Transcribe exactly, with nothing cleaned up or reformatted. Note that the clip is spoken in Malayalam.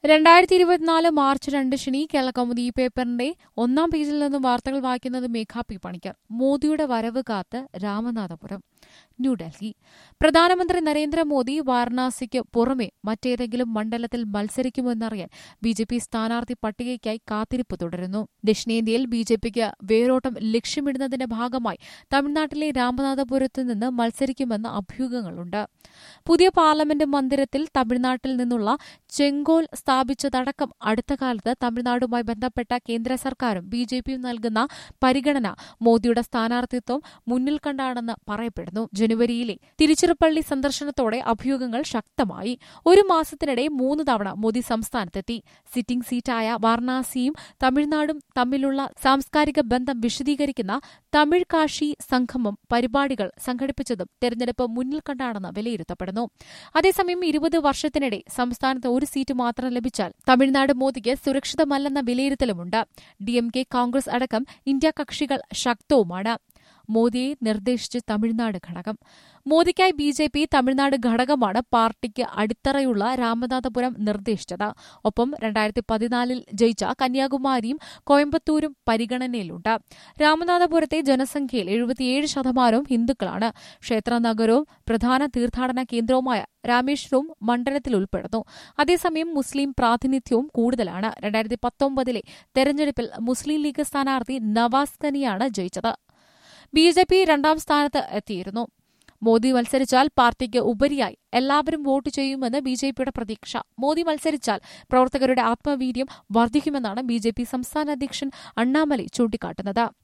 രണ്ടായിരത്തി ഇരുപത്തിനാല് മാർച്ച് രണ്ട് ശനി കേരളകൗമുദി ഈ പേപ്പറിന്റെ ഒന്നാം പേജിൽ നിന്നും വാർത്തകൾ വായിക്കുന്നത് മേഘാ പി പണിക്കർ. മോദിയുടെ വരവ് കാത്ത് രാമനാഥപുരം. ന്യൂഡൽഹി. പ്രധാനമന്ത്രി നരേന്ദ്രമോദി വാരണാസിക്ക് പുറമെ മറ്റേതെങ്കിലും മണ്ഡലത്തിൽ മത്സരിക്കുമെന്നറിയാൻ ബി ജെ പി സ്ഥാനാർത്ഥി പട്ടികയ്ക്കായി കാത്തിരിപ്പ് തുടരുന്നു. ദക്ഷിണേന്ത്യയിൽ ബി ജെ പിക്ക് വേരോട്ടം ലക്ഷ്യമിടുന്നതിന്റെ ഭാഗമായി തമിഴ്നാട്ടിലെ രാമനാഥപുരത്ത് നിന്ന് മത്സരിക്കുമെന്ന അഭ്യൂഹങ്ങളുണ്ട്. പുതിയ പാർലമെന്റ് മന്ദിരത്തിൽ തമിഴ്നാട്ടിൽ നിന്നുള്ള ചെങ്കോൽ സ്ഥാപിച്ചതടക്കം അടുത്ത കാലത്ത് തമിഴ്നാടുമായി ബന്ധപ്പെട്ട കേന്ദ്ര സർക്കാരും ബി ജെ പിയും നൽകുന്ന പരിഗണന മോദിയുടെ സ്ഥാനാർത്ഥിത്വം മുന്നിൽ കണ്ടാണെന്ന് പറയപ്പെടുന്നു. ജനുവരിയിലെ തിരുച്ചിറപ്പള്ളി സന്ദർശനത്തോടെ അഭ്യൂഹങ്ങൾ ശക്തമായി. ഒരു മാസത്തിനിടെ മൂന്ന് തവണ മോദി സംസ്ഥാനത്തെത്തി. സിറ്റിംഗ് സീറ്റായ വാരണാസിയും തമിഴ്നാടും തമ്മിലുള്ള സാംസ്കാരിക ബന്ധം വിശദീകരിക്കുന്ന തമിഴ് കാശി സംഗമം പരിപാടികൾ സംഘടിപ്പിച്ചതും തെരഞ്ഞെടുപ്പ് മുന്നിൽ കണ്ടാണെന്ന് വിലയിരുത്തപ്പെടുന്നു. അതേസമയം ഇരുപത് വർഷത്തിനിടെ സംസ്ഥാനത്ത് ഒരു സീറ്റ് മാത്രം ലഭിച്ചാൽ തമിഴ്നാട് മോദിക്ക് സുരക്ഷിതമല്ലെന്ന വിലയിരുത്തലുമുണ്ട്. ഡി എം കെ, കോൺഗ്രസ് അടക്കം ഇന്ത്യ കക്ഷികൾ ശക്തവുമാണ്. മോദിയെ നിർദ്ദേശിച്ച് തമിഴ്നാട് ഘടകം. മോദിക്കായി ബി ജെ പി തമിഴ്നാട് ഘടകമാണ് പാർട്ടിക്ക് അടിത്തറയുള്ള രാമനാഥപുരം നിർദ്ദേശിച്ചത്. ഒപ്പം രണ്ടായിരത്തി പതിനാലിൽ ജയിച്ച കന്യാകുമാരിയും കോയമ്പത്തൂരും പരിഗണനയിലുണ്ട്. രാമനാഥപുരത്തെ ജനസംഖ്യയിൽ എഴുപത്തിയേഴ് ശതമാനവും ഹിന്ദുക്കളാണ്. ക്ഷേത്ര നഗരവും പ്രധാന തീർത്ഥാടന കേന്ദ്രവുമായ രാമേശ്വരവും മണ്ഡലത്തിൽ ഉൾപ്പെടുന്നു. അതേസമയം മുസ്ലിം പ്രാതിനിധ്യവും കൂടുതലാണ്. രണ്ടായിരത്തി പത്തൊമ്പതിലെ തെരഞ്ഞെടുപ്പിൽ മുസ്ലിം ലീഗ് സ്ഥാനാർത്ഥി നവാസ് ഖനിയാണ് ജയിച്ചത്. ബി ജെ പി രണ്ടാം സ്ഥാനത്ത് എത്തിയിരുന്നു. മോദി മത്സരിച്ചാൽ പാർട്ടിക്ക് ഉപരിയായി എല്ലാവരും വോട്ട് ചെയ്യുമെന്ന് ബി ജെ പിയുടെ പ്രതീക്ഷ. മോദി മത്സരിച്ചാൽ പ്രവർത്തകരുടെ ആത്മവീര്യം വർദ്ധിക്കുമെന്നാണ് ബി ജെ പി സംസ്ഥാന അധ്യക്ഷൻ അണ്ണാമലൈ ചൂണ്ടിക്കാട്ടുന്നത്.